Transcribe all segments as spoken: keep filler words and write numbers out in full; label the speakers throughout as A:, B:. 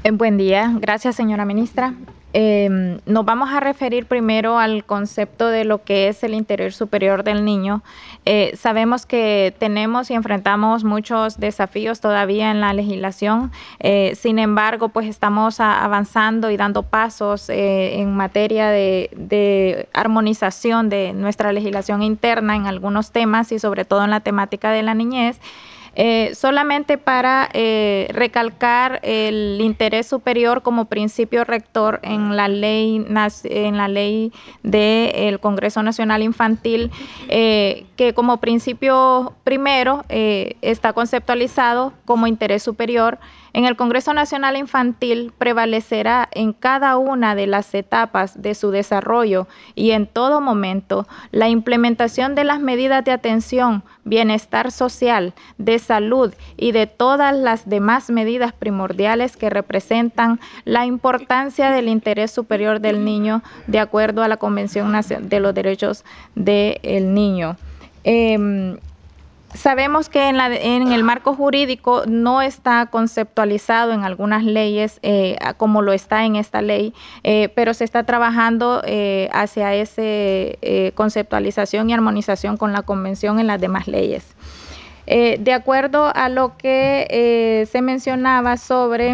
A: Eh, buen día, gracias señora ministra. Eh, nos vamos a referir primero al concepto de lo que es el interés superior del niño. Eh, sabemos que tenemos y enfrentamos muchos desafíos todavía en la legislación. Eh, sin embargo, pues estamos a, avanzando y dando pasos eh, en materia de, de armonización de nuestra legislación interna en algunos temas y sobre todo en la temática de la niñez. Eh, solamente para eh, recalcar el interés superior como principio rector en la ley, en la ley del Congreso Nacional Infantil, eh, que como principio primero eh, está conceptualizado como interés superior. En el Congreso Nacional Infantil prevalecerá en cada una de las etapas de su desarrollo y en todo momento la implementación de las medidas de atención, bienestar social, de salud y de todas las demás medidas primordiales que representan la importancia del interés superior del niño de acuerdo a la Convención de los Derechos del Niño. Eh, Sabemos que en, la, en el marco jurídico no está conceptualizado en algunas leyes eh, como lo está en esta ley, eh, pero se está trabajando eh, hacia esa eh, conceptualización y armonización con la convención en las demás leyes. Eh, de acuerdo a lo que eh, se mencionaba sobre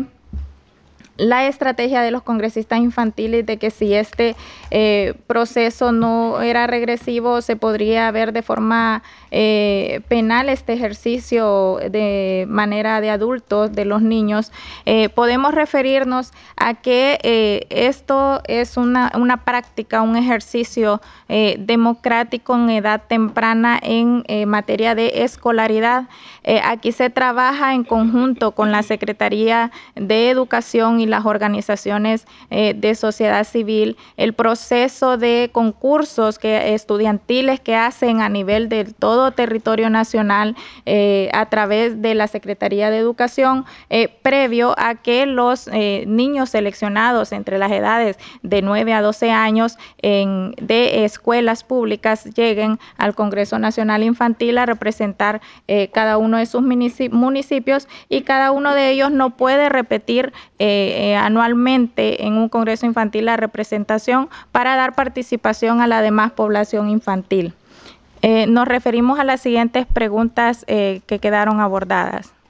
A: la estrategia de los congresistas infantiles de que si este eh, proceso no era regresivo, se podría ver de forma eh, penal este ejercicio de manera de adultos de los niños. Eh, podemos referirnos a que eh, esto es una, una práctica, un ejercicio eh, democrático en edad temprana en eh, materia de escolaridad. Eh, aquí se trabaja en conjunto con la Secretaría de Educación y las organizaciones eh, de sociedad civil, el proceso de concursos que, estudiantiles que hacen a nivel de todo territorio nacional eh, a través de la Secretaría de Educación, eh, previo a que los eh, niños seleccionados entre las edades de nueve a doce años en, de escuelas públicas lleguen al Congreso Nacional Infantil a representar eh, cada uno de sus municipios, y cada uno de ellos no puede repetir eh, eh, anualmente en un Congreso Infantil la representación para dar participación a la demás población infantil. Eh, nos referimos a las siguientes preguntas eh, que quedaron abordadas.